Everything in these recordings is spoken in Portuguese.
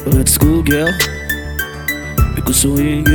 Let's go, girl. Fico swing.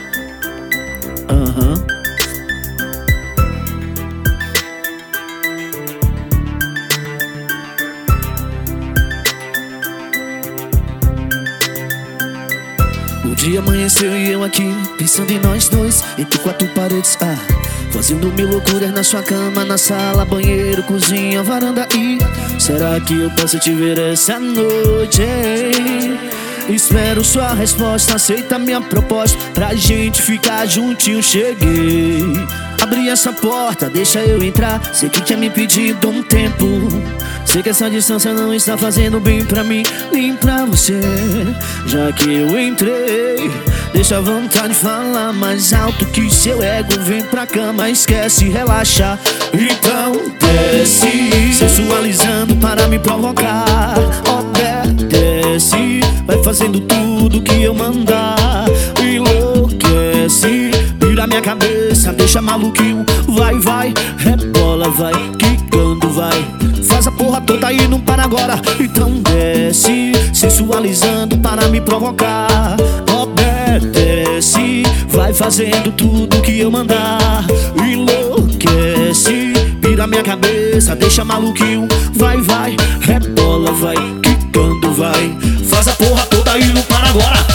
O dia amanheceu e eu aqui, pensando em nós dois, entre quatro paredes, fazendo mil loucuras na sua cama, na sala, banheiro, cozinha, varanda e... Será que eu posso te ver essa noite, hein? Espero sua resposta, aceita minha proposta pra gente ficar juntinho, cheguei. Abri essa porta, deixa eu entrar, sei que tinha me pedido um tempo. Sei que essa distância não está fazendo bem pra mim, nem pra você. Já que eu entrei, deixa a vontade falar mais alto que seu ego. Vem pra cama, esquece, relaxa. Então desce, sensualizando para me provocar. Obedece, vai fazendo tudo que eu mandar. Enlouquece, vira minha cabeça, deixa maluquinho. Vai, vai, rebola, vai, quicando, vai. Faz a porra toda e não para agora. Então desce, sensualizando para me provocar. Obedece, vai fazendo tudo que eu mandar. Enlouquece, vira minha cabeça, deixa maluquinho. Vai, vai, rebola, vai, quicando, vai. Faz a porra toda e não para agora.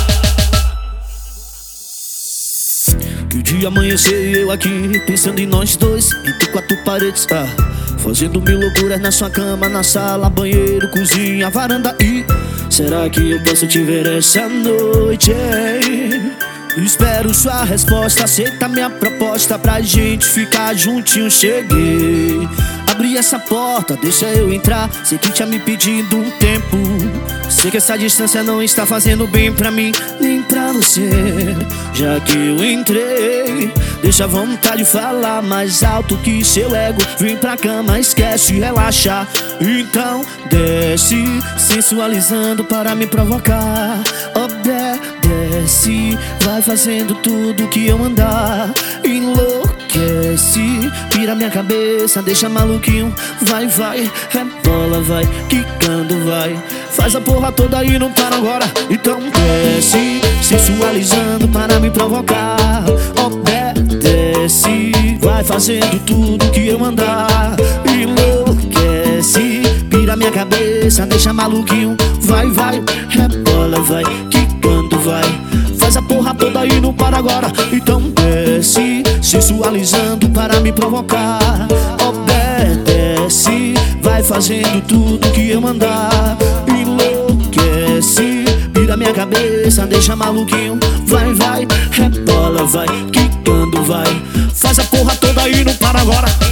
Que o dia amanheceu e eu aqui, pensando em nós dois, entre quatro paredes, fazendo mil loucuras na sua cama, na sala, banheiro, cozinha, varanda e... Será que eu posso te ver essa noite, hein? Espero sua resposta, aceita minha proposta pra gente ficar juntinho, cheguei. Abri essa porta, deixa eu entrar, sei que tinha me pedido um tempo. Sei que essa distância não está fazendo bem pra mim, nem pra você. Já que eu entrei, deixa a vontade falar mais alto que seu ego. Vem pra cama, esquece, relaxa. Então desce, sensualizando para me provocar. Obedece, vai fazendo tudo que eu mandar. Enlouquece, vira minha cabeça, deixa maluquinho. Vai, vai, rebola, vai, quicando, vai. Faz a porra toda e não para agora. Então desce, sensualizando para me provocar. Obedece, vai fazendo tudo que eu mandar. Enlouquece, vira minha cabeça, deixa maluquinho. Vai, vai, rebola, vai, quicando, vai. Faz a porra toda e não para agora. Então desce, sensualizando para me provocar. Obedece, vai fazendo tudo que eu mandar. Enlouquece, vira minha cabeça, deixa maluquinho. Vai, vai, rebola, vai, quicando, vai. Faz a porra toda e não para agora.